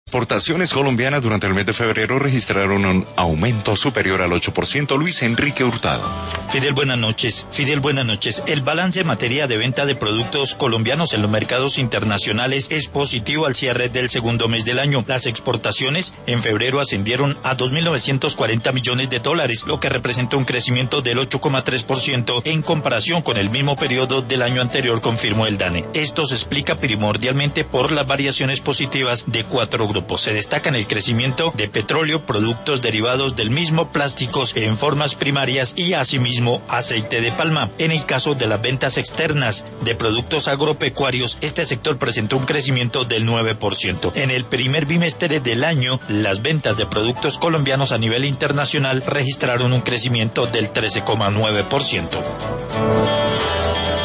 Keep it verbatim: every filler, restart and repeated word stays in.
Exportaciones colombianas durante el mes de febrero registraron un aumento superior al ocho por ciento. Luis Enrique Hurtado. Fidel, buenas noches. Fidel, buenas noches. El balance en materia de venta de productos colombianos en los mercados internacionales es positivo al cierre del segundo mes del año. Las exportaciones en febrero ascendieron a dos mil novecientos cuarenta millones de dólares, lo que representa un crecimiento del ocho coma tres por ciento en comparación con el mismo periodo del año anterior, confirmó el DANE. Esto se explica primordialmente por las variaciones positivas de cuatro grupos. Se destacan el crecimiento de petróleo, productos derivados del mismo, plásticos en formas primarias y asimismo aceite de palma. En el caso de las ventas externas de productos agropecuarios, este sector presentó un crecimiento del nueve por ciento. En el primer bimestre del año, las ventas de productos colombianos a nivel internacional registraron un crecimiento del trece coma nueve por ciento.